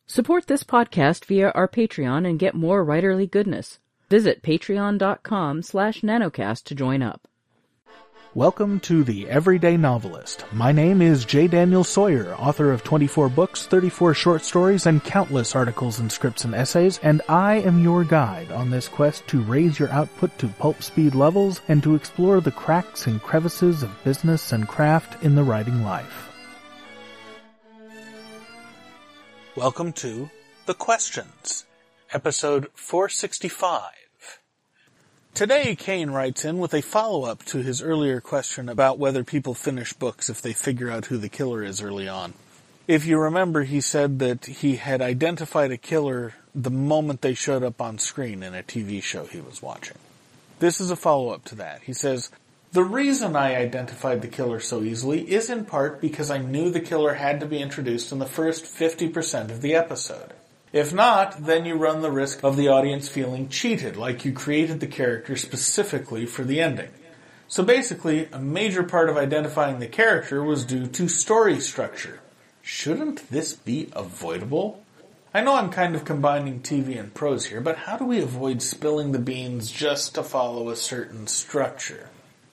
Support this podcast via our Patreon and get more writerly goodness. Visit patreon.com/nanocast to join up. Welcome to The Everyday Novelist. My name is J. Daniel Sawyer, author of 24 books, 34 short stories, and countless articles and scripts and essays, and I am your guide on this quest to raise your output to pulp speed levels and to explore the cracks and crevices of business and craft in the writing life. Welcome to The Questions, episode 465. Today, Kane writes in with a follow-up to his earlier question about whether people finish books if they figure out who the killer is early on. If you remember, he said that he had identified a killer the moment they showed up on screen in a TV show he was watching. This is a follow-up to that. He says, "The reason I identified the killer so easily is in part because I knew the killer had to be introduced in the first 50% of the episode. If not, then you run the risk of the audience feeling cheated, like you created the character specifically for the ending. So basically, a major part of identifying the character was due to story structure. Shouldn't this be avoidable? I know I'm kind of combining TV and prose here, but how do we avoid spilling the beans just to follow a certain structure?"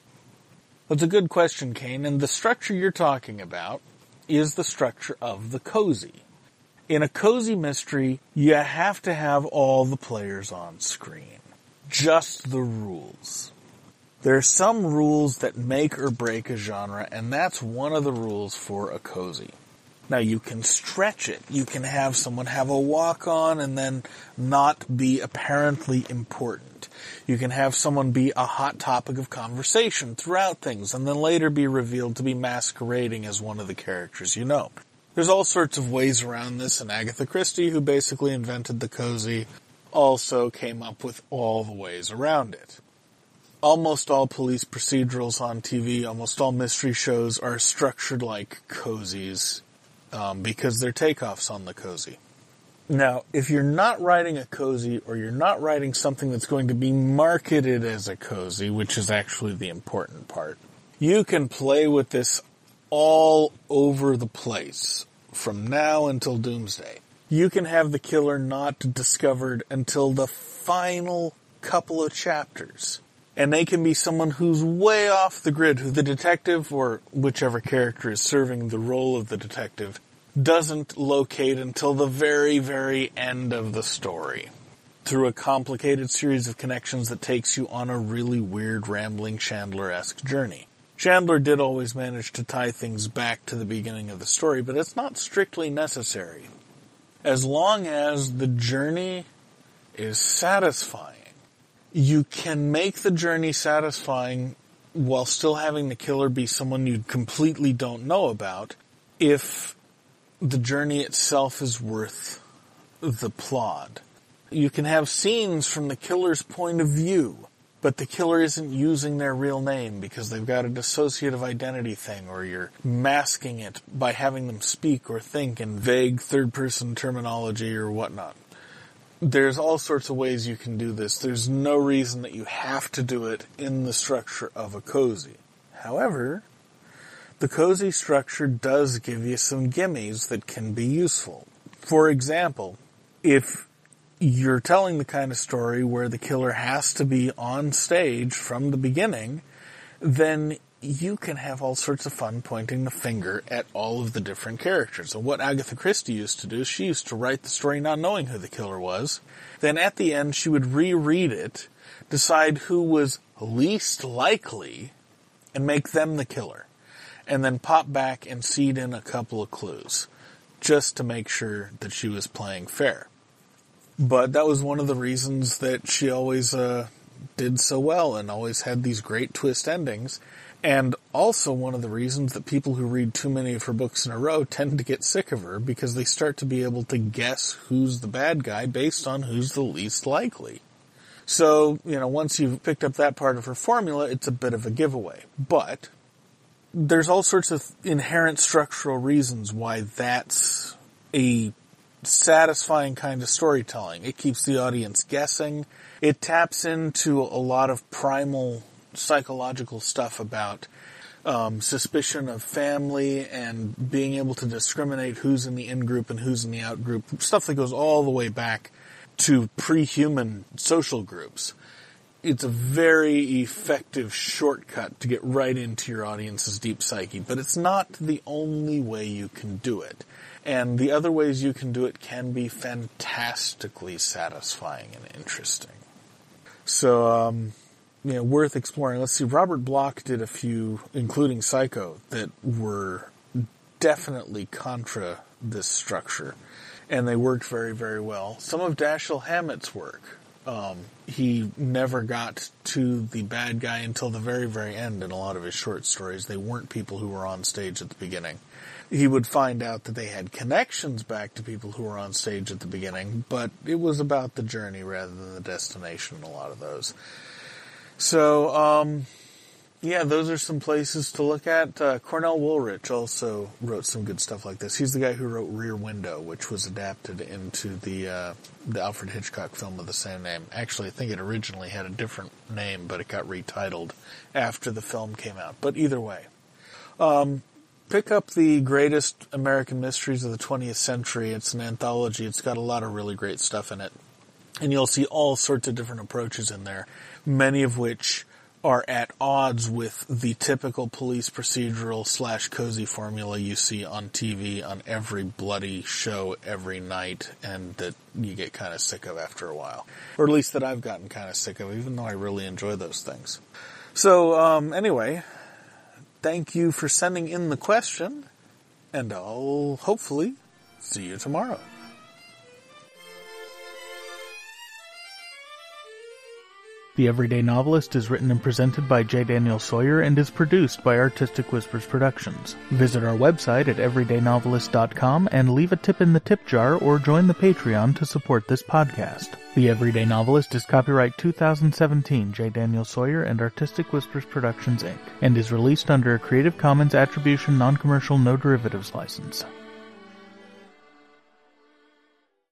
That's a good question, Kane, and the structure you're talking about is the structure of the cozy. In a cozy mystery, you have to have all the players on screen. Just the rules. There are some rules that make or break a genre, and that's one of the rules for a cozy. Now, you can stretch it. You can have someone have a walk-on and then not be apparently important. You can have someone be a hot topic of conversation throughout things and then later be revealed to be masquerading as one of the characters you know. There's all sorts of ways around this, and Agatha Christie, who basically invented the cozy, also came up with all the ways around it. Almost all police procedurals on TV, almost all mystery shows are structured like cozies, because they're takeoffs on the cozy. Now, if you're not writing a cozy, or you're not writing something that's going to be marketed as a cozy, which is actually the important part, you can play with this all over the place, from now until doomsday. You can have the killer not discovered until the final couple of chapters. And they can be someone who's way off the grid, who the detective, or whichever character is serving the role of the detective, doesn't locate until the very, very end of the story, through a complicated series of connections that takes you on a really weird, rambling Chandler-esque journey. Chandler did always manage to tie things back to the beginning of the story, but it's not strictly necessary. As long as the journey is satisfying, you can make the journey satisfying while still having the killer be someone you completely don't know about, if the journey itself is worth the plod. You can have scenes from the killer's point of view, but the killer isn't using their real name because they've got a dissociative identity thing, or you're masking it by having them speak or think in vague third-person terminology or whatnot. There's all sorts of ways you can do this. There's no reason that you have to do it in the structure of a cozy. However, the cozy structure does give you some gimmies that can be useful. For example, if you're telling the kind of story where the killer has to be on stage from the beginning, then you can have all sorts of fun pointing the finger at all of the different characters. And what Agatha Christie used to do is she used to write the story not knowing who the killer was. Then at the end, she would reread it, decide who was least likely, and make them the killer. And then pop back and seed in a couple of clues, just to make sure that she was playing fair. But that was one of the reasons that she always did so well and always had these great twist endings. And also one of the reasons that people who read too many of her books in a row tend to get sick of her, because they start to be able to guess who's the bad guy based on who's the least likely. So, once you've picked up that part of her formula, it's a bit of a giveaway. But there's all sorts of inherent structural reasons why that's a satisfying kind of storytelling. It keeps the audience guessing. It taps into a lot of primal psychological stuff about suspicion of family, and being able to discriminate who's in the in-group and who's in the out-group, stuff that goes all the way back to pre-human social groups. It's a very effective shortcut to get right into your audience's deep psyche, but it's not the only way you can do it. And the other ways you can do it can be fantastically satisfying and interesting. So, worth exploring. Let's see, Robert Bloch did a few, including Psycho, that were definitely contra this structure. And they worked very, very well. Some of Dashiell Hammett's work, he never got to the bad guy until the very, very end in a lot of his short stories. They weren't people who were on stage at the beginning. He would find out that they had connections back to people who were on stage at the beginning, but it was about the journey rather than the destination in a lot of those. So, those are some places to look at. Cornell Woolrich also wrote some good stuff like this. He's the guy who wrote Rear Window, which was adapted into the Alfred Hitchcock film of the same name. Actually, I think it originally had a different name, but it got retitled after the film came out. But either way, pick up The Greatest American Mysteries of the 20th Century. It's an anthology. It's got a lot of really great stuff in it. And you'll see all sorts of different approaches in there, many of which are at odds with the typical police procedural / cozy formula you see on TV on every bloody show every night, and that you get kind of sick of after a while. Or at least that I've gotten kind of sick of, even though I really enjoy those things. So, anyway, thank you for sending in the question, and I'll hopefully see you tomorrow. The Everyday Novelist is written and presented by J. Daniel Sawyer and is produced by Artistic Whispers Productions. Visit our website at everydaynovelist.com and leave a tip in the tip jar or join the Patreon to support this podcast. The Everyday Novelist is copyright 2017 J. Daniel Sawyer and Artistic Whispers Productions, Inc., and is released under a Creative Commons Attribution Non-Commercial No Derivatives license.